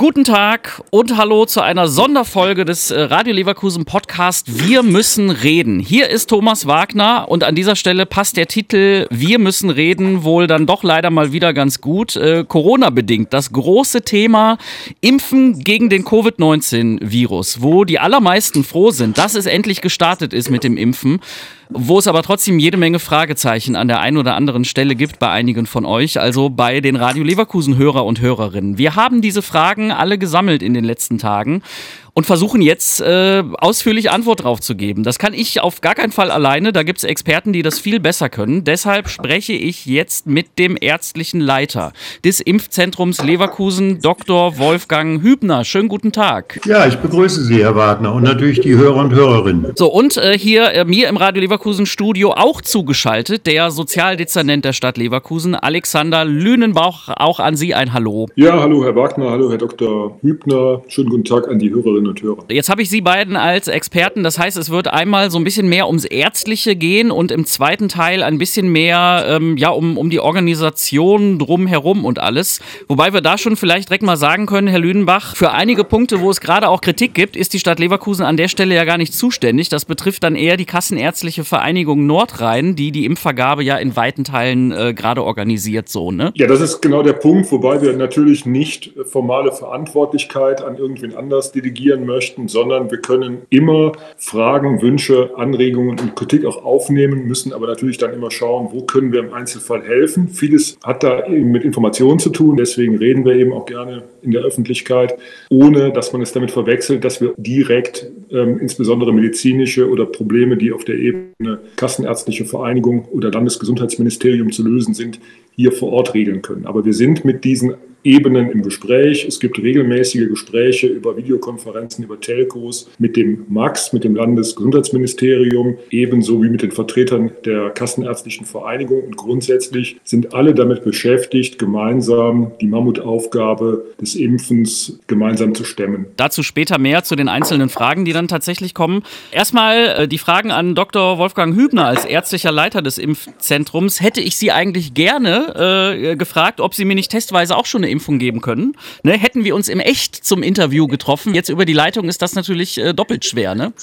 Guten Tag und hallo zu einer Sonderfolge des Radio Leverkusen Podcast Wir müssen reden. Hier ist Thomas Wagner und an dieser Stelle passt der Titel Wir müssen reden wohl dann doch leider mal wieder ganz gut. Corona-bedingt das große Thema Impfen gegen den Covid-19-Virus, wo die allermeisten froh sind, dass es endlich gestartet ist mit dem Impfen. Wo es aber trotzdem jede Menge Fragezeichen an der einen oder anderen Stelle gibt bei einigen von euch, also bei den Radio Leverkusen Hörer und Hörerinnen. Wir haben diese Fragen alle gesammelt in den letzten Tagen und versuchen jetzt ausführlich Antwort drauf zu geben. Das kann ich auf gar keinen Fall alleine, da gibt es Experten, die das viel besser können. Deshalb spreche ich jetzt mit dem ärztlichen Leiter des Impfzentrums Leverkusen, Dr. Wolfgang Hübner. Schönen guten Tag. Ja, ich begrüße Sie, Herr Wagner, und natürlich die Hörer und Hörerinnen. So, und hier mir im Radio Leverkusen Studio auch zugeschaltet, der Sozialdezernent der Stadt Leverkusen, Alexander Lünenbauch. Auch an Sie ein Hallo. Ja, hallo Herr Wagner, hallo Herr Dr. Hübner. Schönen guten Tag an die Hörerinnen und Hörer. Jetzt habe ich Sie beiden als Experten, das heißt, es wird einmal so ein bisschen mehr ums Ärztliche gehen und im zweiten Teil ein bisschen mehr um die Organisation drumherum und alles. Wobei wir da schon vielleicht direkt mal sagen können, Herr Lünenbach, für einige Punkte, wo es gerade auch Kritik gibt, ist die Stadt Leverkusen an der Stelle ja gar nicht zuständig. Das betrifft dann eher die Kassenärztliche Vereinigung Nordrhein, die Impfvergabe ja in weiten Teilen gerade organisiert, so, ne? Ja, das ist genau der Punkt, wobei wir natürlich nicht formale Verantwortlichkeit an irgendwen anders delegieren möchten, sondern wir können immer Fragen, Wünsche, Anregungen und Kritik auch aufnehmen, müssen aber natürlich dann immer schauen, wo können wir im Einzelfall helfen. Vieles hat da eben mit Informationen zu tun, deswegen reden wir eben auch gerne in der Öffentlichkeit, ohne dass man es damit verwechselt, dass wir direkt insbesondere medizinische oder Probleme, die auf der Ebene Kassenärztliche Vereinigung oder Landesgesundheitsministerium zu lösen sind, hier vor Ort regeln können. Aber wir sind mit diesen Ebenen im Gespräch. Es gibt regelmäßige Gespräche über Videokonferenzen, über Telcos mit dem MAX, mit dem Landesgesundheitsministerium, ebenso wie mit den Vertretern der Kassenärztlichen Vereinigung. Und grundsätzlich sind alle damit beschäftigt, gemeinsam die Mammutaufgabe des Impfens gemeinsam zu stemmen. Dazu später mehr zu den einzelnen Fragen, die dann tatsächlich kommen. Erstmal die Fragen an Dr. Wolfgang Hübner als ärztlicher Leiter des Impfzentrums. Hätte ich Sie eigentlich gerne gefragt, ob Sie mir nicht testweise auch schon eine Impfung geben können. Ne? Hätten wir uns im Echt zum Interview getroffen, jetzt über die Leitung ist das natürlich doppelt schwer, ne?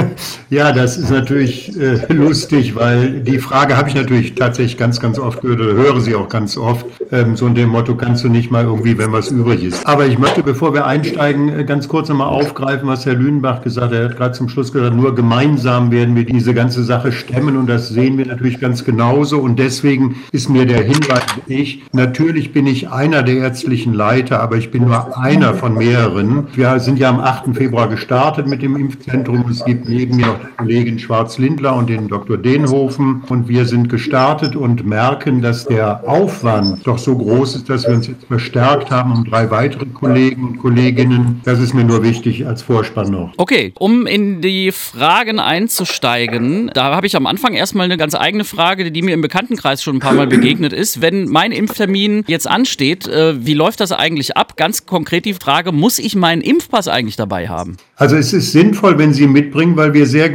Ja, das ist natürlich lustig, weil die Frage habe ich natürlich tatsächlich ganz, ganz oft gehört oder höre sie auch ganz oft. So in dem Motto, kannst du nicht mal irgendwie, wenn was übrig ist. Aber ich möchte, bevor wir einsteigen, ganz kurz nochmal aufgreifen, was Herr Lünenbach gesagt hat. Er hat gerade zum Schluss gesagt, nur gemeinsam werden wir diese ganze Sache stemmen und das sehen wir natürlich ganz genauso und deswegen ist mir der Hinweis, natürlich bin ich einer der ärztlichen Leiter, aber ich bin nur einer von mehreren. Wir sind ja am 8. Februar gestartet mit dem Impfzentrum. Es gibt neben mir auch die Kollegin Schwarz-Lindler und den Dr. Denhofen. Und wir sind gestartet und merken, dass der Aufwand doch so groß ist, dass wir uns jetzt verstärkt haben um 3 weitere Kollegen und Kolleginnen. Das ist mir nur wichtig als Vorspann noch. Okay, um in die Fragen einzusteigen, da habe ich am Anfang erstmal eine ganz eigene Frage, die mir im Bekanntenkreis schon ein paar Mal begegnet ist. Wenn mein Impftermin jetzt ansteht, wie läuft das eigentlich ab? Ganz konkret die Frage, muss ich meinen Impfpass eigentlich dabei haben? Also es ist sinnvoll, wenn Sie ihn mitbringen, weil wir sehr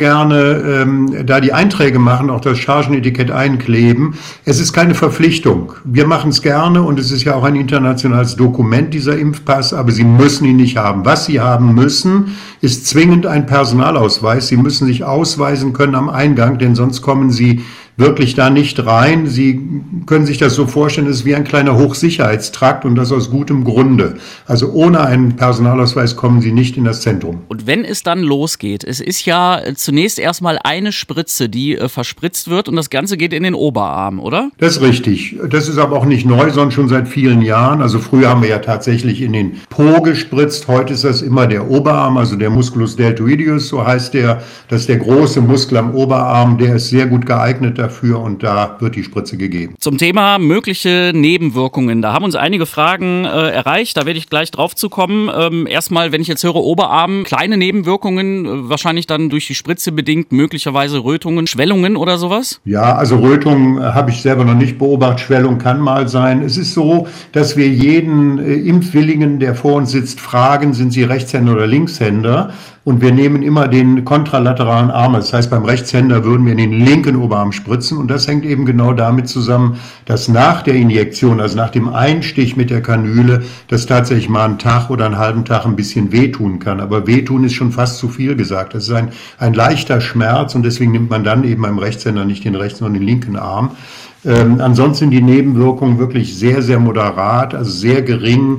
gerne da die Einträge machen, auch das Chargenetikett einkleben. Es ist keine Verpflichtung. Wir machen es gerne und es ist ja auch ein internationales Dokument, dieser Impfpass, aber Sie müssen ihn nicht haben. Was Sie haben müssen, ist zwingend ein Personalausweis. Sie müssen sich ausweisen können am Eingang, denn sonst kommen Sie wirklich da nicht rein. Sie können sich das so vorstellen, es ist wie ein kleiner Hochsicherheitstrakt und das aus gutem Grunde. Also ohne einen Personalausweis kommen Sie nicht in das Zentrum. Und wenn es dann losgeht, es ist ja zunächst erstmal eine Spritze, die verspritzt wird und das Ganze geht in den Oberarm, oder? Das ist richtig. Das ist aber auch nicht neu, sondern schon seit vielen Jahren. Also früher haben wir ja tatsächlich in den Po gespritzt. Heute ist das immer der Oberarm, also der Musculus deltoideus, so heißt der. Das ist der große Muskel am Oberarm, der ist sehr gut geeignet dafür und da wird die Spritze gegeben. Zum Thema mögliche Nebenwirkungen, da haben uns einige Fragen erreicht, da werde ich gleich drauf zu kommen. Erstmal, wenn ich jetzt höre Oberarm, kleine Nebenwirkungen, wahrscheinlich dann durch die Spritze bedingt, möglicherweise Rötungen, Schwellungen oder sowas? Ja, also Rötungen habe ich selber noch nicht beobachtet, Schwellung kann mal sein. Es ist so, dass wir jeden Impfwilligen, der vor uns sitzt, fragen, sind Sie Rechtshänder oder Linkshänder? Und wir nehmen immer den kontralateralen Arm. Das heißt, beim Rechtshänder würden wir in den linken Oberarm spritzen. spritzen. Und das hängt eben genau damit zusammen, dass nach der Injektion, also nach dem Einstich mit der Kanüle, das tatsächlich mal einen Tag oder einen halben Tag ein bisschen wehtun kann. Aber wehtun ist schon fast zu viel gesagt. Das ist ein leichter Schmerz und deswegen nimmt man dann eben beim Rechtshänder nicht den rechten, sondern den linken Arm. Ansonsten sind die Nebenwirkungen wirklich sehr, sehr moderat, also sehr gering.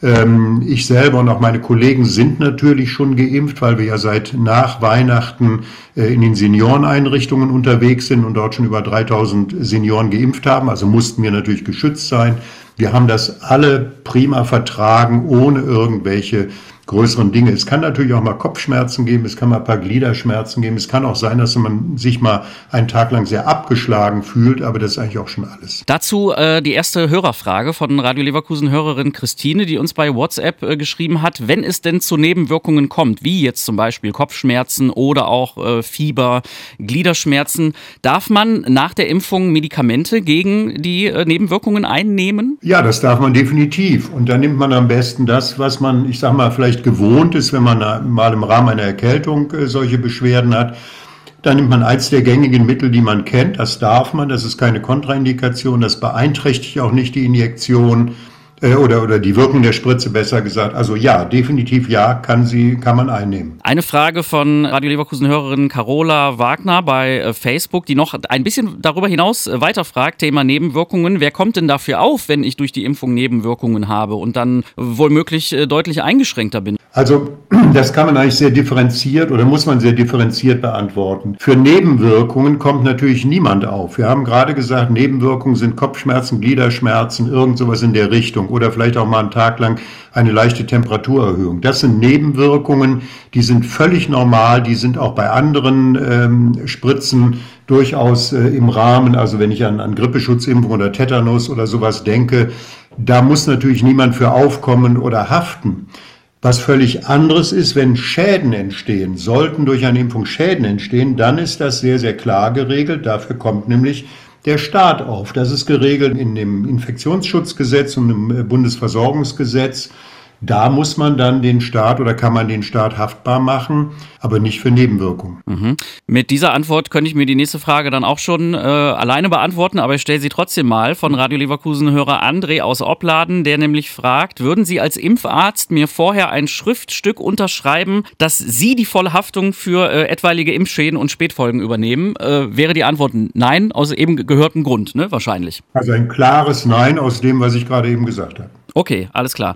Ich selber und auch meine Kollegen sind natürlich schon geimpft, weil wir ja seit nach Weihnachten in den Senioreneinrichtungen unterwegs sind und dort schon über 3000 Senioren geimpft haben. Also mussten wir natürlich geschützt sein. Wir haben das alle prima vertragen, ohne irgendwelche größeren Dinge. Es kann natürlich auch mal Kopfschmerzen geben, es kann mal ein paar Gliederschmerzen geben, es kann auch sein, dass man sich mal einen Tag lang sehr abgeschlagen fühlt, aber das ist eigentlich auch schon alles. Dazu die erste Hörerfrage von Radio Leverkusen-Hörerin Christine, die uns bei WhatsApp geschrieben hat, wenn es denn zu Nebenwirkungen kommt, wie jetzt zum Beispiel Kopfschmerzen oder auch Fieber, Gliederschmerzen, darf man nach der Impfung Medikamente gegen die Nebenwirkungen einnehmen? Ja, das darf man definitiv. Und dann nimmt man am besten das, was man, ich sag mal, vielleicht gewohnt ist, wenn man mal im Rahmen einer Erkältung solche Beschwerden hat. Dann nimmt man eins der gängigen Mittel, die man kennt. Das darf man, das ist keine Kontraindikation, das beeinträchtigt auch nicht die Injektion oder die Wirkung der Spritze, besser gesagt. Also ja, definitiv ja, kann man einnehmen. Eine Frage von Radio Leverkusen-Hörerin Carola Wagner bei Facebook, die noch ein bisschen darüber hinaus weiterfragt, Thema Nebenwirkungen. Wer kommt denn dafür auf, wenn ich durch die Impfung Nebenwirkungen habe und dann womöglich deutlich eingeschränkter bin? Also das kann man eigentlich sehr differenziert oder muss man sehr differenziert beantworten. Für Nebenwirkungen kommt natürlich niemand auf. Wir haben gerade gesagt, Nebenwirkungen sind Kopfschmerzen, Gliederschmerzen, irgend sowas in der Richtung oder vielleicht auch mal einen Tag lang eine leichte Temperaturerhöhung. Das sind Nebenwirkungen, die sind völlig normal, die sind auch bei anderen Spritzen durchaus im Rahmen. Also wenn ich an Grippeschutzimpfung oder Tetanus oder sowas denke, da muss natürlich niemand für aufkommen oder haften. Was völlig anderes ist, wenn Schäden entstehen, sollten durch eine Impfung Schäden entstehen, dann ist das sehr, sehr klar geregelt. Dafür kommt nämlich der Staat auf. Das ist geregelt in dem Infektionsschutzgesetz und im Bundesversorgungsgesetz. Da muss man dann den Staat oder kann man den Staat haftbar machen, aber nicht für Nebenwirkungen. Mhm. Mit dieser Antwort könnte ich mir die nächste Frage dann auch schon alleine beantworten, aber ich stelle sie trotzdem mal von Radio Leverkusen-Hörer André aus Opladen, der nämlich fragt, würden Sie als Impfarzt mir vorher ein Schriftstück unterschreiben, dass Sie die volle Haftung für etwaige Impfschäden und Spätfolgen übernehmen? Wäre die Antwort nein, aus eben gehörtem Grund, ne? Wahrscheinlich. Also ein klares Nein aus dem, was ich gerade eben gesagt habe. Okay, alles klar.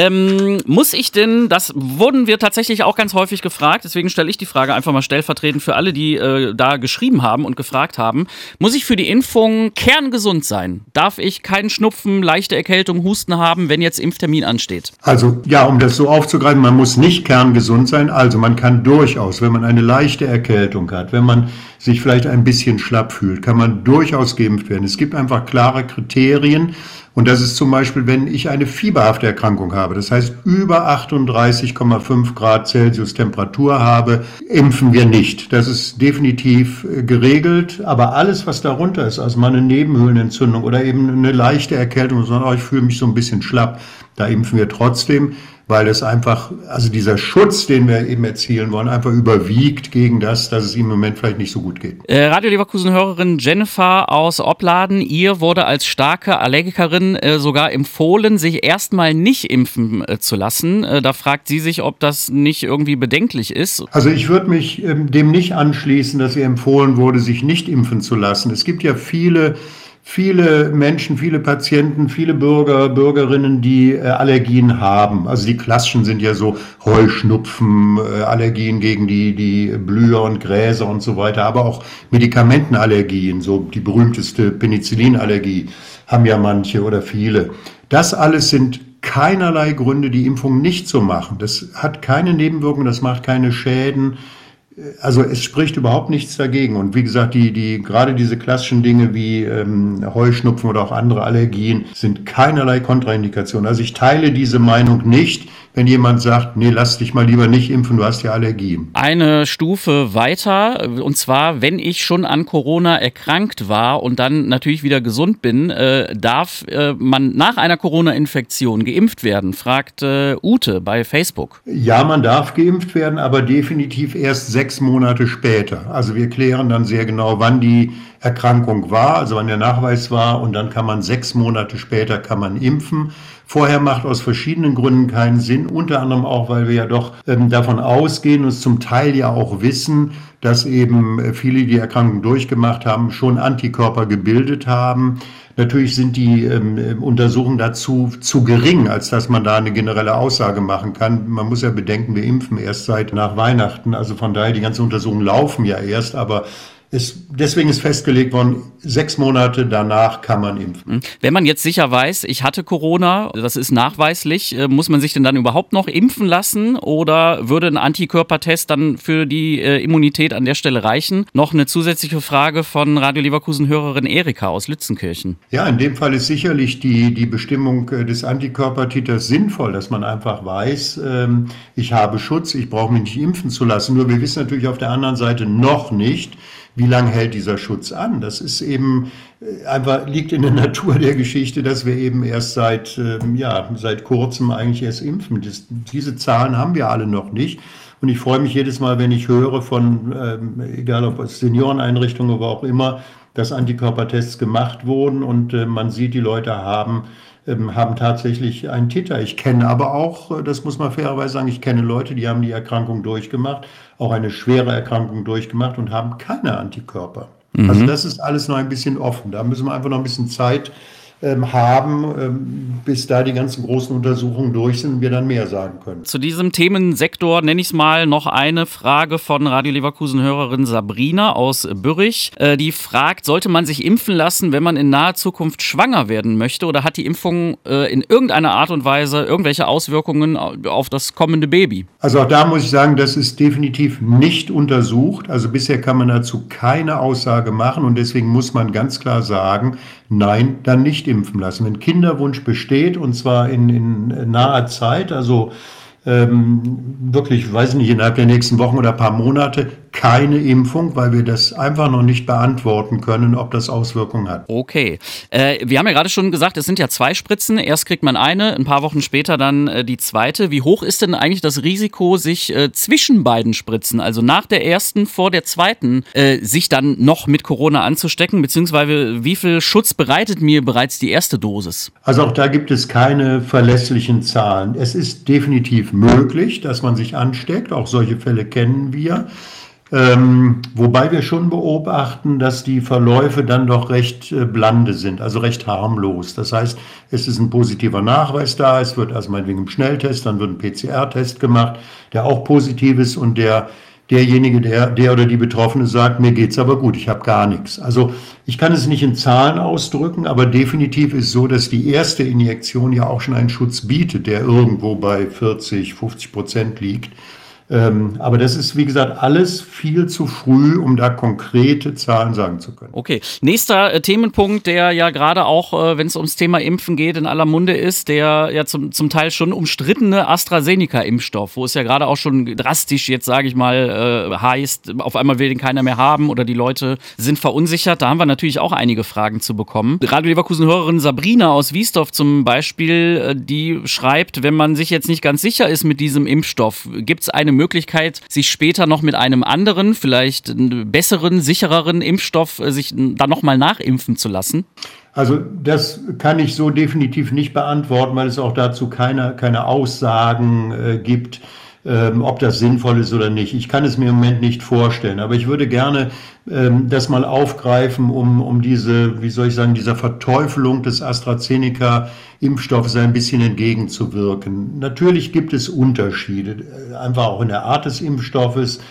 Muss ich denn, das wurden wir tatsächlich auch ganz häufig gefragt, deswegen stelle ich die Frage einfach mal stellvertretend für alle, die da geschrieben haben und gefragt haben, muss ich für die Impfung kerngesund sein? Darf ich keinen Schnupfen, leichte Erkältung, Husten haben, wenn jetzt Impftermin ansteht? Also ja, um das so aufzugreifen, man muss nicht kerngesund sein, also man kann durchaus, wenn man eine leichte Erkältung hat, wenn man sich vielleicht ein bisschen schlapp fühlt, kann man durchaus geimpft werden. Es gibt einfach klare Kriterien. Und das ist zum Beispiel, wenn ich eine fieberhafte Erkrankung habe, das heißt über 38,5 Grad Celsius Temperatur habe, impfen wir nicht. Das ist definitiv geregelt, aber alles, was darunter ist, also mal eine Nebenhöhlenentzündung oder eben eine leichte Erkältung, sondern ich fühle mich so ein bisschen schlapp, da impfen wir trotzdem, weil es einfach, also dieser Schutz, den wir eben erzielen wollen, einfach überwiegt gegen das, dass es ihm im Moment vielleicht nicht so gut geht. Radio Leverkusen-Hörerin Jennifer aus Opladen, ihr wurde als starke Allergikerin sogar empfohlen, sich erstmal nicht impfen zu lassen. Da fragt sie sich, ob das nicht irgendwie bedenklich ist. Also ich würde mich dem nicht anschließen, dass ihr empfohlen wurde, sich nicht impfen zu lassen. Es gibt ja viele Menschen, viele Patienten, viele Bürgerinnen, die Allergien haben. Also die klassischen sind ja so Heuschnupfen, Allergien gegen die Blüher und Gräser und so weiter, aber auch Medikamentenallergien, so die berühmteste Penicillinallergie haben ja manche oder viele. Das alles sind keinerlei Gründe, die Impfung nicht zu machen. Das hat keine Nebenwirkungen, das macht keine Schäden. Also es spricht überhaupt nichts dagegen. Und wie gesagt, gerade diese klassischen Dinge wie Heuschnupfen oder auch andere Allergien sind keinerlei Kontraindikationen. Also ich teile diese Meinung nicht, wenn jemand sagt, nee, lass dich mal lieber nicht impfen, du hast ja Allergien. Eine Stufe weiter, und zwar, wenn ich schon an Corona erkrankt war und dann natürlich wieder gesund bin, darf man nach einer Corona-Infektion geimpft werden, fragt Ute bei Facebook. Ja, man darf geimpft werden, aber definitiv erst 6 6 Monate später. Also wir klären dann sehr genau, wann die Erkrankung war, also wann der Nachweis war, und dann kann man 6 Monate später kann man impfen. Vorher macht aus verschiedenen Gründen keinen Sinn, unter anderem auch, weil wir ja doch davon ausgehen und es zum Teil ja auch wissen, dass eben viele, die die Erkrankung durchgemacht haben, schon Antikörper gebildet haben. Natürlich sind die Untersuchungen dazu zu gering, als dass man da eine generelle Aussage machen kann. Man muss ja bedenken, wir impfen erst seit nach Weihnachten, also von daher, die ganzen Untersuchungen laufen ja erst, aber deswegen ist festgelegt worden, 6 Monate danach kann man impfen. Wenn man jetzt sicher weiß, ich hatte Corona, das ist nachweislich, muss man sich denn dann überhaupt noch impfen lassen oder würde ein Antikörpertest dann für die Immunität an der Stelle reichen? Noch eine zusätzliche Frage von Radio Leverkusen-Hörerin Erika aus Lützenkirchen. Ja, in dem Fall ist sicherlich die Bestimmung des Antikörpertiters sinnvoll, dass man einfach weiß, ich habe Schutz, ich brauche mich nicht impfen zu lassen. Nur wir wissen natürlich auf der anderen Seite noch nicht, wie lange hält dieser Schutz an? Das ist eben einfach, liegt in der Natur der Geschichte, dass wir eben erst seit kurzem eigentlich erst impfen. Diese Zahlen haben wir alle noch nicht. Und ich freue mich jedes Mal, wenn ich höre von, egal ob aus Senioreneinrichtungen oder auch immer, dass Antikörpertests gemacht wurden und man sieht, die Leute haben tatsächlich einen Titer. Ich kenne aber auch, das muss man fairerweise sagen, ich kenne Leute, die haben die Erkrankung durchgemacht, auch eine schwere Erkrankung durchgemacht und haben keine Antikörper. Also das ist alles noch ein bisschen offen. Da müssen wir einfach noch ein bisschen Zeit haben, bis da die ganzen großen Untersuchungen durch sind und wir dann mehr sagen können. Zu diesem Themensektor nenne ich es mal noch eine Frage von Radio Leverkusen-Hörerin Sabrina aus Bürrich. Die fragt, sollte man sich impfen lassen, wenn man in naher Zukunft schwanger werden möchte, oder hat die Impfung in irgendeiner Art und Weise irgendwelche Auswirkungen auf das kommende Baby? Also auch da muss ich sagen, das ist definitiv nicht untersucht. Also bisher kann man dazu keine Aussage machen und deswegen muss man ganz klar sagen, nein, dann nicht impfen lassen. Wenn Kinderwunsch besteht, und zwar in naher Zeit, also wirklich, weiß nicht, innerhalb der nächsten Wochen oder ein paar Monate, keine Impfung, weil wir das einfach noch nicht beantworten können, ob das Auswirkungen hat. Okay. Wir haben ja gerade schon gesagt, es sind ja 2 Spritzen. Erst kriegt man eine, ein paar Wochen später dann die zweite. Wie hoch ist denn eigentlich das Risiko, sich zwischen beiden Spritzen, also nach der ersten, vor der zweiten, sich dann noch mit Corona anzustecken? Beziehungsweise wie viel Schutz bereitet mir bereits die erste Dosis? Also auch da gibt es keine verlässlichen Zahlen. Es ist definitiv möglich, dass man sich ansteckt. Auch solche Fälle kennen wir. Wobei wir schon beobachten, dass die Verläufe dann doch recht blande sind, also recht harmlos. Das heißt, es ist ein positiver Nachweis da, es wird also meinetwegen im Schnelltest, dann wird ein PCR-Test gemacht, der auch positiv ist und derjenige, der oder die Betroffene sagt, mir geht's aber gut, ich habe gar nichts. Also ich kann es nicht in Zahlen ausdrücken, aber definitiv ist so, dass die erste Injektion ja auch schon einen Schutz bietet, der irgendwo bei 40-50% liegt. Aber das ist, wie gesagt, alles viel zu früh, um da konkrete Zahlen sagen zu können. Okay, nächster Themenpunkt, der ja gerade auch, wenn es ums Thema Impfen geht, in aller Munde ist, der ja zum Teil schon umstrittene AstraZeneca-Impfstoff, wo es ja gerade auch schon drastisch jetzt, sage ich mal, heißt, auf einmal will den keiner mehr haben oder die Leute sind verunsichert. Da haben wir natürlich auch einige Fragen zu bekommen. Radio Leverkusen-Hörerin Sabrina aus Wiesdorf zum Beispiel, die schreibt, wenn man sich jetzt nicht ganz sicher ist mit diesem Impfstoff, gibt es eine Möglichkeit, sich später noch mit einem anderen, vielleicht besseren, sichereren Impfstoff sich dann nochmal nachimpfen zu lassen? Also das kann ich so definitiv nicht beantworten, weil es auch dazu keine Aussagen gibt, ob das sinnvoll ist oder nicht. Ich kann es mir im Moment nicht vorstellen, aber ich würde gerne das mal aufgreifen, um diese, wie soll ich sagen, dieser Verteufelung des AstraZeneca-Impfstoffes ein bisschen entgegenzuwirken. Natürlich gibt es Unterschiede, einfach auch in der Art des Impfstoffes.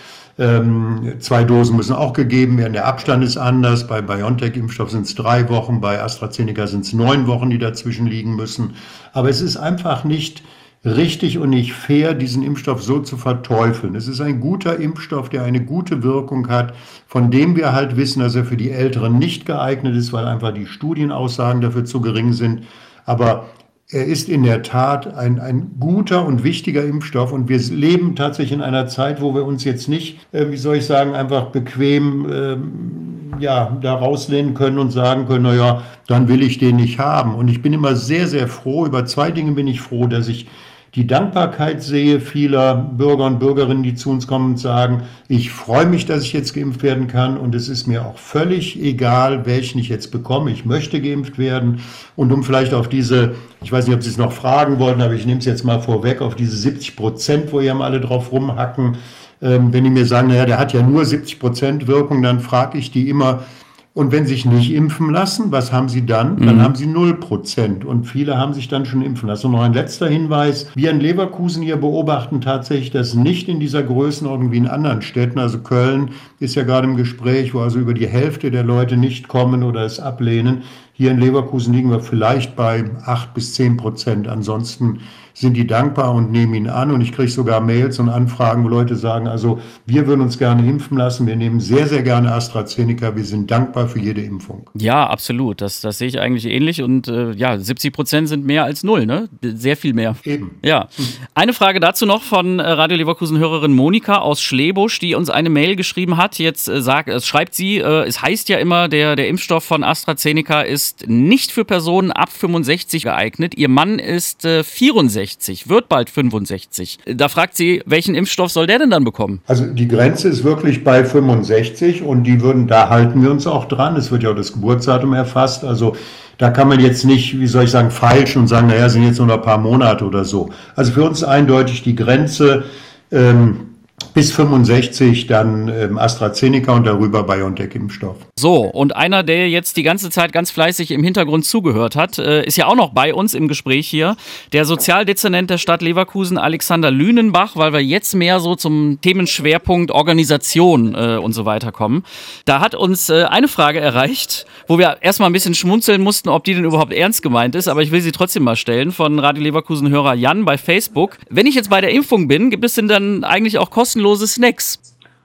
2 Dosen müssen auch gegeben werden, der Abstand ist anders. Bei BioNTech-Impfstoff sind es 3 Wochen, bei AstraZeneca sind es 9 Wochen, die dazwischen liegen müssen. Aber es ist einfach nicht richtig und nicht fair, diesen Impfstoff so zu verteufeln. Es ist ein guter Impfstoff, der eine gute Wirkung hat, von dem wir halt wissen, dass er für die Älteren nicht geeignet ist, weil einfach die Studienaussagen dafür zu gering sind. Aber er ist in der Tat ein guter und wichtiger Impfstoff und wir leben tatsächlich in einer Zeit, wo wir uns jetzt nicht, wie soll ich sagen, einfach bequem da rauslehnen können und sagen können, naja, dann will ich den nicht haben. Und ich bin immer sehr, sehr froh, über 2 Dinge bin ich froh, dass ich die Dankbarkeit sehe vieler Bürger und Bürgerinnen, die zu uns kommen und sagen, ich freue mich, dass ich jetzt geimpft werden kann und es ist mir auch völlig egal, welchen ich jetzt bekomme. Ich möchte geimpft werden. Und um vielleicht auf diese, ich weiß nicht, ob Sie es noch fragen wollten, aber ich nehme es jetzt mal vorweg, auf diese 70%, wo ihr alle drauf rumhacken. Wenn die mir sagen, naja, der hat ja nur 70% Wirkung, dann frage ich die immer, und wenn Sie sich nicht impfen lassen, was haben Sie dann? Dann haben Sie 0%. Und viele haben sich dann schon impfen lassen. Und noch ein letzter Hinweis. Wir in Leverkusen hier beobachten tatsächlich das nicht in dieser Größenordnung wie in anderen Städten. Also Köln ist ja gerade im Gespräch, wo also über die Hälfte der Leute nicht kommen oder es ablehnen. Hier in Leverkusen liegen wir vielleicht bei 8-10%. Ansonsten sind die dankbar und nehmen ihn an. Und ich kriege sogar Mails und Anfragen, wo Leute sagen, also wir würden uns gerne impfen lassen. Wir nehmen sehr, sehr gerne AstraZeneca. Wir sind dankbar für jede Impfung. Ja, absolut. Das sehe ich eigentlich ähnlich. Und 70% sind mehr als 0, ne? Sehr viel mehr. Eben. Ja. Eine Frage dazu noch von Radio Leverkusen-Hörerin Monika aus Schlebusch, die uns eine Mail geschrieben hat. Jetzt schreibt sie, es heißt ja immer, der Impfstoff von AstraZeneca ist nicht für Personen ab 65 geeignet. Ihr Mann ist 64, wird bald 65. Da fragt sie, welchen Impfstoff soll der denn dann bekommen? Also die Grenze ist wirklich bei 65 und da halten wir uns auch dran. Es wird ja auch das Geburtsdatum erfasst. Also da kann man jetzt nicht, wie soll ich sagen, feilschen und sagen, naja, sind jetzt nur noch ein paar Monate oder so. Also für uns eindeutig die Grenze bis 65 dann AstraZeneca und darüber BioNTech-Impfstoff. So, und einer, der jetzt die ganze Zeit ganz fleißig im Hintergrund zugehört hat, ist ja auch noch bei uns im Gespräch hier, der Sozialdezernent der Stadt Leverkusen, Alexander Lünenbach, weil wir jetzt mehr so zum Themenschwerpunkt Organisation und so weiter kommen. Da hat uns eine Frage erreicht, wo wir erstmal ein bisschen schmunzeln mussten, ob die denn überhaupt ernst gemeint ist, aber ich will sie trotzdem mal stellen, von Radio Leverkusen-Hörer Jan bei Facebook. Wenn ich jetzt bei der Impfung bin, gibt es denn dann eigentlich auch kostenlose Snacks?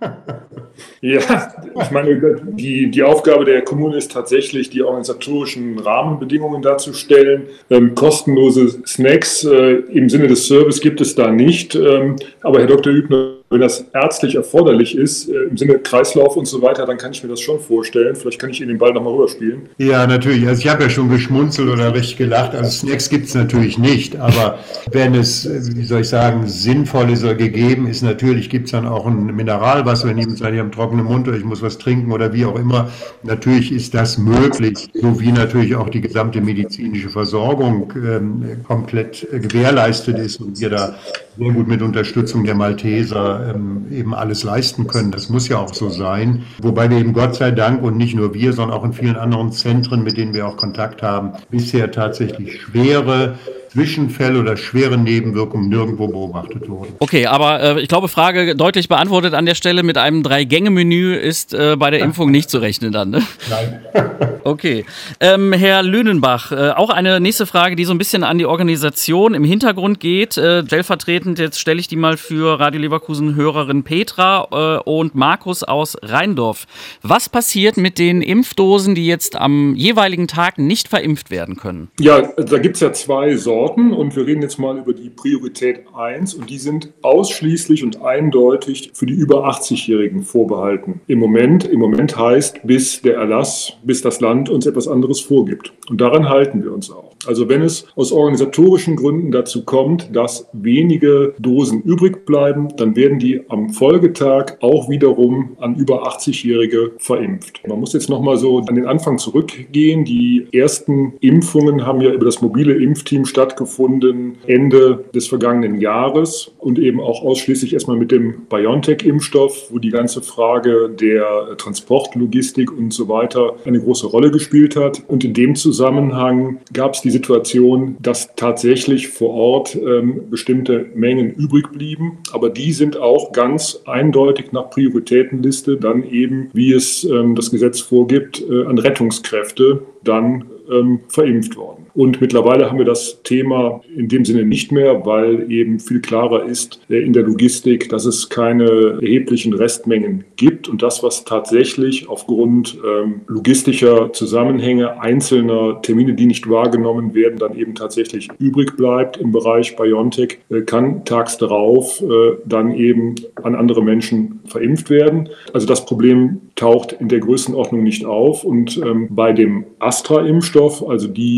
Ja, ich meine, die Aufgabe der Kommune ist tatsächlich, die organisatorischen Rahmenbedingungen darzustellen. Kostenlose Snacks im Sinne des Service gibt es da nicht. Aber Herr Dr. Hübner, wenn das ärztlich erforderlich ist, im Sinne Kreislauf und so weiter, dann kann ich mir das schon vorstellen. Vielleicht kann ich Ihnen den Ball nochmal rüberspielen. Ja, natürlich. Also ich habe ja schon geschmunzelt oder recht gelacht. Also Snacks gibt es natürlich nicht. Aber wenn es, wie soll ich sagen, sinnvoll ist oder gegeben ist, natürlich gibt es dann auch ein Mineralwasser. Wenn jemand sagt, ich habe einen trockenen Mund oder ich muss was trinken oder wie auch immer. Natürlich ist das möglich, so wie natürlich auch die gesamte medizinische Versorgung komplett gewährleistet ist und wir da sehr gut mit Unterstützung der Malteser eben alles leisten können. Das muss ja auch so sein. Wobei wir eben Gott sei Dank und nicht nur wir, sondern auch in vielen anderen Zentren, mit denen wir auch Kontakt haben, bisher tatsächlich schwere Zwischenfälle oder schwere Nebenwirkungen nirgendwo beobachtet wurden. Okay, aber ich glaube, Frage deutlich beantwortet an der Stelle. Mit einem 3-Gänge-Menü ist bei der Impfung nicht zu rechnen dann, ne? Nein. Okay. Herr Lünenbach, auch eine nächste Frage, die so ein bisschen an die Organisation im Hintergrund geht. Stellvertretend, jetzt stelle ich die mal für Radio Leverkusen Hörerin Petra und Markus aus Rheindorf. Was passiert mit den Impfdosen, die jetzt am jeweiligen Tag nicht verimpft werden können? Ja, da gibt es ja 2 Sorten und wir reden jetzt mal über die Priorität 1 und die sind ausschließlich und eindeutig für die über 80-Jährigen vorbehalten. Im Moment heißt, bis der Erlass, bis das Land uns etwas anderes vorgibt. Und daran halten wir uns auch. Also wenn es aus organisatorischen Gründen dazu kommt, dass wenige Dosen übrig bleiben, dann werden die am Folgetag auch wiederum an über 80-Jährige verimpft. Man muss jetzt nochmal so an den Anfang zurückgehen. Die ersten Impfungen haben ja über das mobile Impfteam stattgefunden Ende des vergangenen Jahres und eben auch ausschließlich erstmal mit dem BioNTech-Impfstoff, wo die ganze Frage der Transportlogistik und so weiter eine große Rolle gespielt hat. Und in dem Zusammenhang gab es die Situation, dass tatsächlich vor Ort bestimmte Mengen übrig blieben. Aber die sind auch ganz eindeutig nach Prioritätenliste dann eben, wie es das Gesetz vorgibt, an Rettungskräfte dann verimpft worden. Und mittlerweile haben wir das Thema in dem Sinne nicht mehr, weil eben viel klarer ist in der Logistik, dass es keine erheblichen Restmengen gibt. Und das, was tatsächlich aufgrund logistischer Zusammenhänge einzelner Termine, die nicht wahrgenommen werden, dann eben tatsächlich übrig bleibt im Bereich BioNTech, kann tags darauf dann eben an andere Menschen verimpft werden. Also das Problem taucht in der Größenordnung nicht auf. Und bei dem Astra-Impfstoff, also die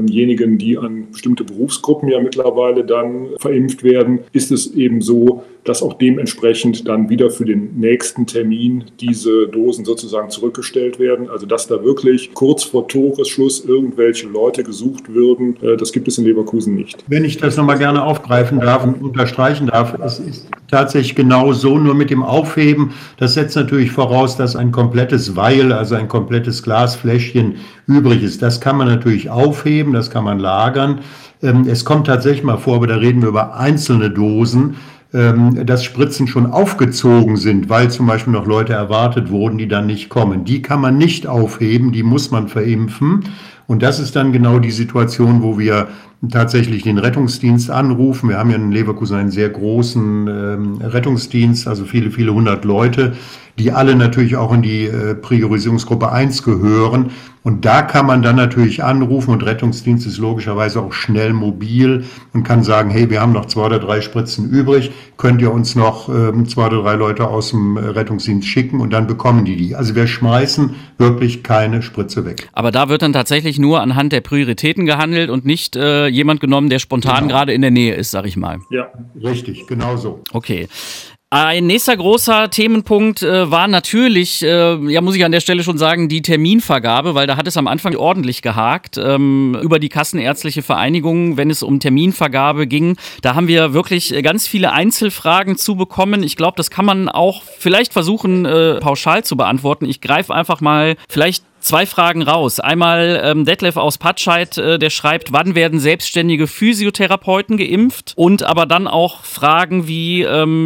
denjenigen, die an bestimmte Berufsgruppen ja mittlerweile dann verimpft werden, ist es eben so, dass auch dementsprechend dann wieder für den nächsten Termin diese Dosen sozusagen zurückgestellt werden. Also dass da wirklich kurz vor Toresschluss irgendwelche Leute gesucht würden, das gibt es in Leverkusen nicht. Wenn ich das nochmal gerne aufgreifen darf und unterstreichen darf, es ist tatsächlich genau so, nur mit dem Aufheben, das setzt natürlich voraus, dass ein komplettes Vial, also ein komplettes Glasfläschchen übrig ist. Das kann man natürlich aufheben, das kann man lagern. Es kommt tatsächlich mal vor, aber da reden wir über einzelne Dosen, dass Spritzen schon aufgezogen sind, weil zum Beispiel noch Leute erwartet wurden, die dann nicht kommen. Die kann man nicht aufheben, die muss man verimpfen. Und das ist dann genau die Situation, wo wir tatsächlich den Rettungsdienst anrufen. Wir haben ja in Leverkusen einen sehr großen Rettungsdienst, also viele, viele hundert Leute, die alle natürlich auch in die Priorisierungsgruppe 1 gehören. Und da kann man dann natürlich anrufen und Rettungsdienst ist logischerweise auch schnell mobil und kann sagen, hey, wir haben noch 2 oder 3 Spritzen übrig, könnt ihr uns noch 2 oder 3 Leute aus dem Rettungsdienst schicken und dann bekommen die. Also wir schmeißen wirklich keine Spritze weg. Aber da wird dann tatsächlich nur anhand der Prioritäten gehandelt und nicht jemand genommen, der spontan gerade in der Nähe ist, sag ich mal. Ja, richtig, genau so. Okay. Ein nächster großer Themenpunkt war natürlich, muss ich an der Stelle schon sagen, die Terminvergabe, weil da hat es am Anfang ordentlich gehakt über die Kassenärztliche Vereinigung, wenn es um Terminvergabe ging. Da haben wir wirklich ganz viele Einzelfragen zu bekommen. Ich glaube, das kann man auch vielleicht versuchen, pauschal zu beantworten. Ich greife einfach mal vielleicht 2 Fragen raus. Einmal Detlef aus Patscheid, der schreibt, wann werden selbstständige Physiotherapeuten geimpft? Und aber dann auch Fragen wie,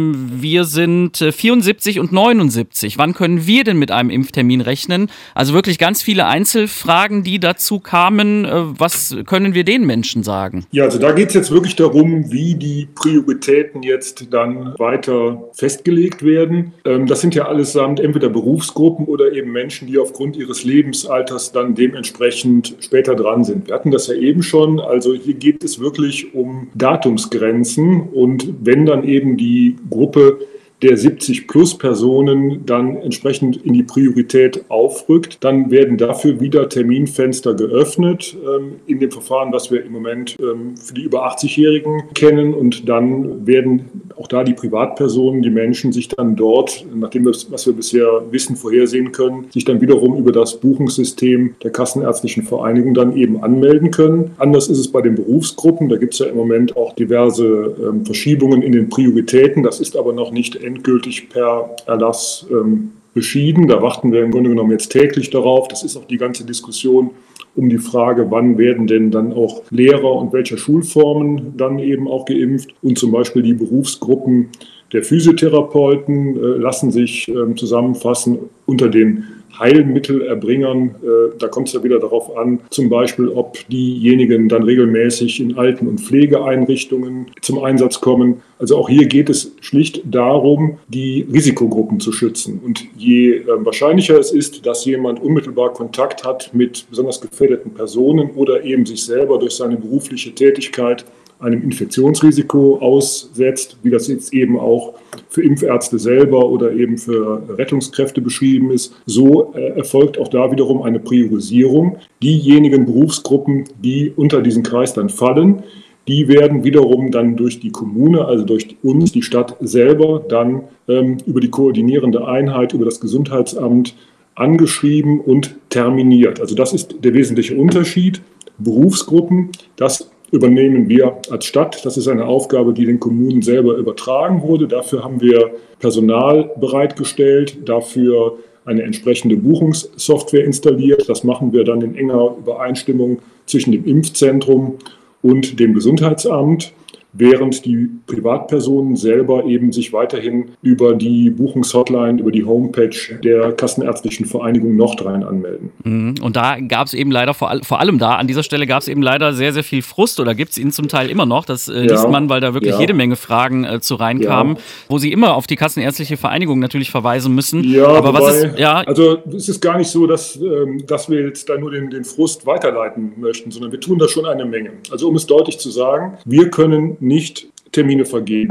wir sind 74 und 79. Wann können wir denn mit einem Impftermin rechnen? Also wirklich ganz viele Einzelfragen, die dazu kamen. Was können wir den Menschen sagen? Ja, also da geht es jetzt wirklich darum, wie die Prioritäten jetzt dann weiter festgelegt werden. Das sind ja allesamt entweder Berufsgruppen oder eben Menschen, die aufgrund ihres Lebensalters dann dementsprechend später dran sind. Wir hatten das ja eben schon, also hier geht es wirklich um Datumsgrenzen und wenn dann eben die Gruppe der 70-plus-Personen dann entsprechend in die Priorität aufrückt, dann werden dafür wieder Terminfenster geöffnet in dem Verfahren, was wir im Moment für die über 80-Jährigen kennen. Und dann werden auch da die Privatpersonen, die Menschen sich dann dort, nachdem wir, was wir bisher wissen, vorhersehen können, sich dann wiederum über das Buchungssystem der Kassenärztlichen Vereinigung dann eben anmelden können. Anders ist es bei den Berufsgruppen. Da gibt es ja im Moment auch diverse Verschiebungen in den Prioritäten. Das ist aber noch nicht endgültig per Erlass beschieden. Da warten wir im Grunde genommen jetzt täglich darauf. Das ist auch die ganze Diskussion um die Frage, wann werden denn dann auch Lehrer und welcher Schulformen dann eben auch geimpft. Und zum Beispiel die Berufsgruppen der Physiotherapeuten lassen sich zusammenfassen unter den Heilmittelerbringern. Da kommt es ja wieder darauf an, zum Beispiel, ob diejenigen dann regelmäßig in Alten- und Pflegeeinrichtungen zum Einsatz kommen. Also auch hier geht es schlicht darum, die Risikogruppen zu schützen. Und je wahrscheinlicher es ist, dass jemand unmittelbar Kontakt hat mit besonders gefährdeten Personen oder eben sich selber durch seine berufliche Tätigkeit einem Infektionsrisiko aussetzt, wie das jetzt eben auch für Impfärzte selber oder eben für Rettungskräfte beschrieben ist. So erfolgt auch da wiederum eine Priorisierung. Diejenigen Berufsgruppen, die unter diesen Kreis dann fallen, die werden wiederum dann durch die Kommune, also durch uns, die Stadt selber, dann über die koordinierende Einheit, über das Gesundheitsamt angeschrieben und terminiert. Also das ist der wesentliche Unterschied. Berufsgruppen, das übernehmen wir als Stadt. Das ist eine Aufgabe, die den Kommunen selber übertragen wurde. Dafür haben wir Personal bereitgestellt, dafür eine entsprechende Buchungssoftware installiert. Das machen wir dann in enger Übereinstimmung zwischen dem Impfzentrum und dem Gesundheitsamt, während die Privatpersonen selber eben sich weiterhin über die Buchungshotline, über die Homepage der Kassenärztlichen Vereinigung Nordrhein anmelden. Und da gab es eben leider, vor allem da, an dieser Stelle gab es eben leider sehr, sehr viel Frust oder gibt es ihn zum Teil immer noch. Das liest man, weil da wirklich jede Menge Fragen zu reinkamen, wo sie immer auf die Kassenärztliche Vereinigung natürlich verweisen müssen. Ja, aber also es ist gar nicht so, dass wir jetzt da nur den Frust weiterleiten möchten, sondern wir tun da schon eine Menge. Also um es deutlich zu sagen, wir können nicht Termine vergeben.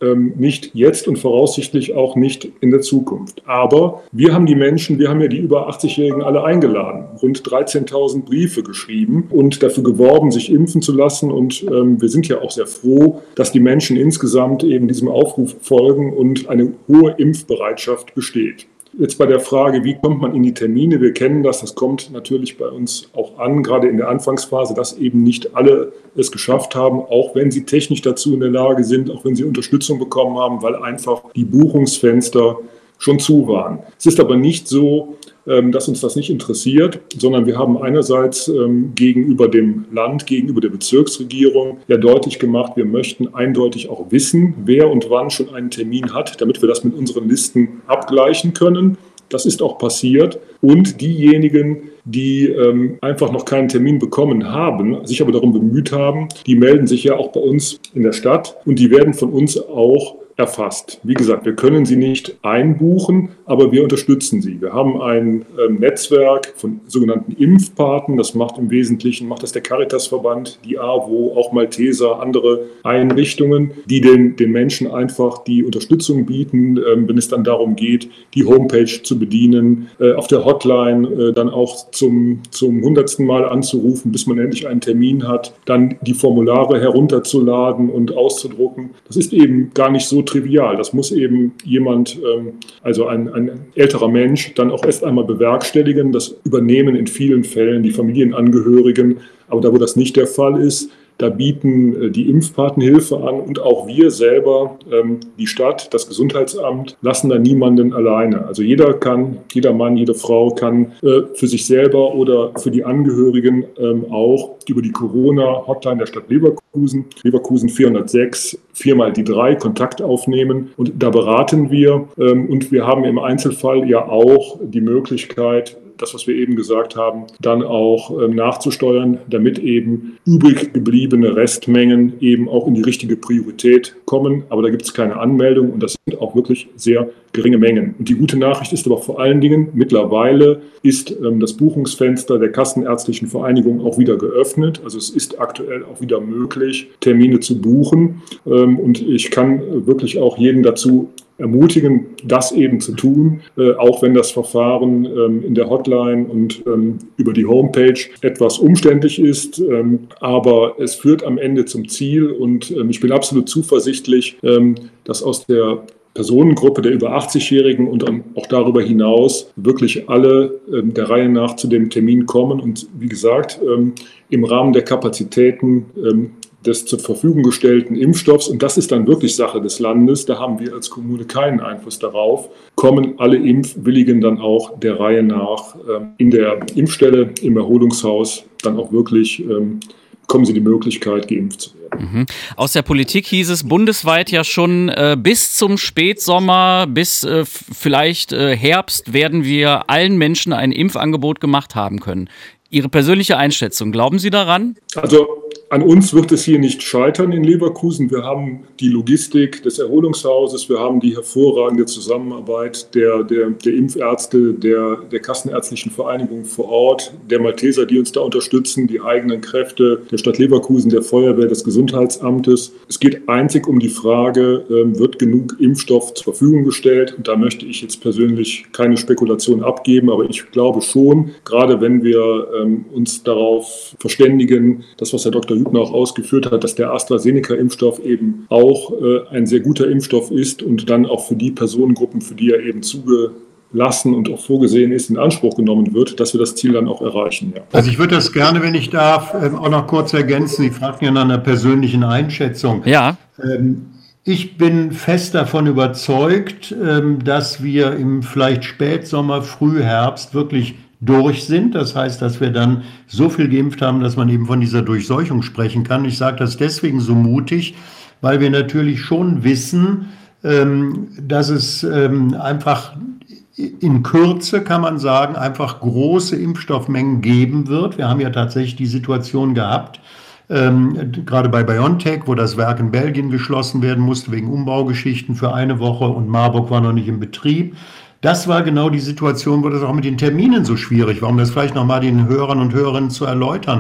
nicht jetzt und voraussichtlich auch nicht in der Zukunft. Aber wir haben ja die über 80-Jährigen alle eingeladen, rund 13.000 Briefe geschrieben und dafür geworben, sich impfen zu lassen. Und wir sind ja auch sehr froh, dass die Menschen insgesamt eben diesem Aufruf folgen und eine hohe Impfbereitschaft besteht. Jetzt bei der Frage, wie kommt man in die Termine? Wir kennen das kommt natürlich bei uns auch an, gerade in der Anfangsphase, dass eben nicht alle es geschafft haben, auch wenn sie technisch dazu in der Lage sind, auch wenn sie Unterstützung bekommen haben, weil einfach die Buchungsfenster schon zu waren. Es ist aber nicht so, dass uns das nicht interessiert, sondern wir haben einerseits gegenüber dem Land, gegenüber der Bezirksregierung ja deutlich gemacht, wir möchten eindeutig auch wissen, wer und wann schon einen Termin hat, damit wir das mit unseren Listen abgleichen können. Das ist auch passiert. Und diejenigen, die einfach noch keinen Termin bekommen haben, sich aber darum bemüht haben, die melden sich ja auch bei uns in der Stadt und die werden von uns auch erfasst. Wie gesagt, wir können sie nicht einbuchen, aber wir unterstützen sie. Wir haben ein Netzwerk von sogenannten Impfpaten. Das macht im Wesentlichen das der Caritasverband, die AWO, auch Malteser, andere Einrichtungen, die den Menschen einfach die Unterstützung bieten, wenn es dann darum geht, die Homepage zu bedienen, auf der Hotline dann auch zum 100. Mal anzurufen, bis man endlich einen Termin hat, dann die Formulare herunterzuladen und auszudrucken. Das ist eben gar nicht so trivial. Das muss eben jemand, also ein älterer Mensch, dann auch erst einmal bewerkstelligen. Das übernehmen in vielen Fällen die Familienangehörigen. Aber da, wo das nicht der Fall ist, da bieten die Impfpaten Hilfe an und auch wir selber, die Stadt, das Gesundheitsamt, lassen da niemanden alleine. Also jeder Mann, jede Frau kann für sich selber oder für die Angehörigen auch über die Corona-Hotline der Stadt Leverkusen 406, 4x3 Kontakt aufnehmen und da beraten wir. Und wir haben im Einzelfall ja auch die Möglichkeit, das, was wir eben gesagt haben, dann auch nachzusteuern, damit eben übrig gebliebene Restmengen eben auch in die richtige Priorität kommen. Aber da gibt es keine Anmeldung und das sind auch wirklich sehr geringe Mengen. Und die gute Nachricht ist aber vor allen Dingen, mittlerweile ist das Buchungsfenster der Kassenärztlichen Vereinigung auch wieder geöffnet. Also es ist aktuell auch wieder möglich, Termine zu buchen. Und ich kann wirklich auch jeden dazu ermutigen, das eben zu tun, auch wenn das Verfahren in der Hotline und über die Homepage etwas umständlich ist. Aber es führt am Ende zum Ziel und ich bin absolut zuversichtlich, dass aus der Personengruppe der über 80-Jährigen und auch darüber hinaus wirklich alle der Reihe nach zu dem Termin kommen und wie gesagt, im Rahmen der Kapazitäten des zur Verfügung gestellten Impfstoffs, und das ist dann wirklich Sache des Landes, da haben wir als Kommune keinen Einfluss darauf, kommen alle Impfwilligen dann auch der Reihe nach in der Impfstelle, im Erholungshaus, dann auch wirklich bekommen sie die Möglichkeit, geimpft zu werden. Aus der Politik hieß es bundesweit ja schon, bis zum Spätsommer, bis vielleicht Herbst werden wir allen Menschen ein Impfangebot gemacht haben können. Ihre persönliche Einschätzung, glauben Sie daran? Also an uns wird es hier nicht scheitern in Leverkusen. Wir haben die Logistik des Erholungshauses, wir haben die hervorragende Zusammenarbeit der Impfärzte, der Kassenärztlichen Vereinigung vor Ort, der Malteser, die uns da unterstützen, die eigenen Kräfte der Stadt Leverkusen, der Feuerwehr, des Gesundheitsamtes. Es geht einzig um die Frage, wird genug Impfstoff zur Verfügung gestellt? Und da möchte ich jetzt persönlich keine Spekulation abgeben, aber ich glaube schon, gerade wenn wir uns darauf verständigen, das, was Herr Dr. Hübner auch ausgeführt hat, dass der AstraZeneca-Impfstoff eben auch ein sehr guter Impfstoff ist und dann auch für die Personengruppen, für die er eben zugelassen und auch vorgesehen ist, in Anspruch genommen wird, dass wir das Ziel dann auch erreichen. Ja. Also ich würde das gerne, wenn ich darf, auch noch kurz ergänzen. Sie fragten ja nach einer persönlichen Einschätzung. Ja. Ich bin fest davon überzeugt, dass wir im vielleicht Spätsommer, Frühherbst wirklich durch sind. Das heißt, dass wir dann so viel geimpft haben, dass man eben von dieser Durchseuchung sprechen kann. Ich sage das deswegen so mutig, weil wir natürlich schon wissen, dass es einfach in Kürze, kann man sagen, einfach große Impfstoffmengen geben wird. Wir haben ja tatsächlich die Situation gehabt, gerade bei BioNTech, wo das Werk in Belgien geschlossen werden musste wegen Umbaugeschichten für eine Woche und Marburg war noch nicht in Betrieb. Das war genau die Situation, wo das auch mit den Terminen so schwierig war, um das vielleicht nochmal den Hörern und Hörerinnen zu erläutern.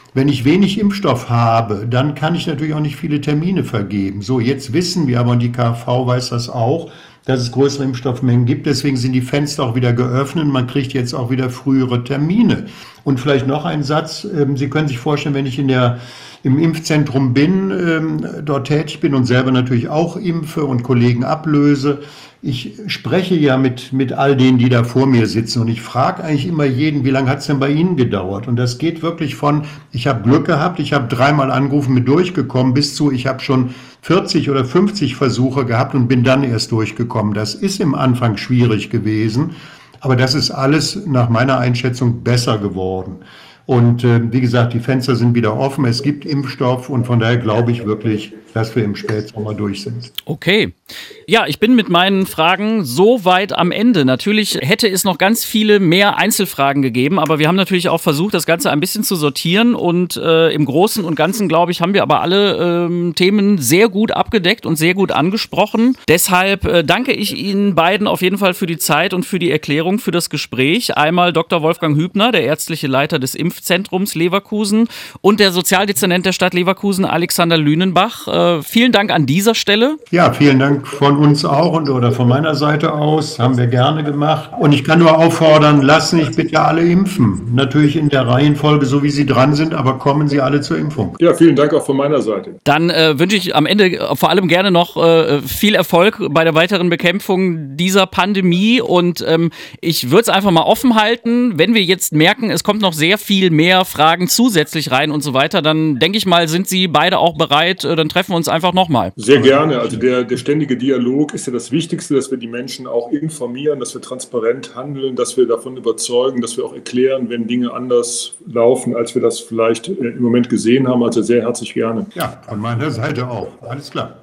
Wenn ich wenig Impfstoff habe, dann kann ich natürlich auch nicht viele Termine vergeben. So, jetzt wissen wir aber, und die KV weiß das auch, dass es größere Impfstoffmengen gibt. Deswegen sind die Fenster auch wieder geöffnet. Man kriegt jetzt auch wieder frühere Termine. Und vielleicht noch ein Satz. Sie können sich vorstellen, wenn ich im Impfzentrum bin, dort tätig bin und selber natürlich auch impfe und Kollegen ablöse. Ich spreche ja mit all denen, die da vor mir sitzen, und ich frage eigentlich immer jeden, wie lange hat es denn bei Ihnen gedauert? Und das geht wirklich von, ich habe Glück gehabt, ich habe 3-mal angerufen, bin durchgekommen, bis zu, ich habe schon 40 oder 50 Versuche gehabt und bin dann erst durchgekommen. Das ist im Anfang schwierig gewesen, aber das ist alles nach meiner Einschätzung besser geworden. Und wie gesagt, die Fenster sind wieder offen, es gibt Impfstoff und von daher glaube ich wirklich, dass wir im Spätsommer durch sind. Okay. Ja, ich bin mit meinen Fragen so weit am Ende. Natürlich hätte es noch ganz viele mehr Einzelfragen gegeben, aber wir haben natürlich auch versucht, das Ganze ein bisschen zu sortieren und im Großen und Ganzen, glaube ich, haben wir aber alle Themen sehr gut abgedeckt und sehr gut angesprochen. Deshalb danke ich Ihnen beiden auf jeden Fall für die Zeit und für die Erklärung, für das Gespräch. Einmal Dr. Wolfgang Hübner, der ärztliche Leiter des Impfzentrums Leverkusen, und der Sozialdezernent der Stadt Leverkusen, Alexander Lünenbach. Vielen Dank an dieser Stelle. Ja, vielen Dank von uns auch oder von meiner Seite aus. Haben wir gerne gemacht. Und ich kann nur auffordern, lassen sich bitte alle impfen. Natürlich in der Reihenfolge, so wie Sie dran sind, aber kommen Sie alle zur Impfung. Ja, vielen Dank auch von meiner Seite. Dann wünsche ich am Ende vor allem gerne noch viel Erfolg bei der weiteren Bekämpfung dieser Pandemie. Und ich würde es einfach mal offen halten. Wenn wir jetzt merken, es kommt noch sehr viel mehr Fragen zusätzlich rein und so weiter, dann denke ich mal, sind Sie beide auch bereit, dann treffen wir uns einfach nochmal. Sehr gerne. Also der ständige Dialog ist ja das Wichtigste, dass wir die Menschen auch informieren, dass wir transparent handeln, dass wir davon überzeugen, dass wir auch erklären, wenn Dinge anders laufen, als wir das vielleicht im Moment gesehen haben. Also sehr herzlich gerne. Ja, von meiner Seite auch. Alles klar.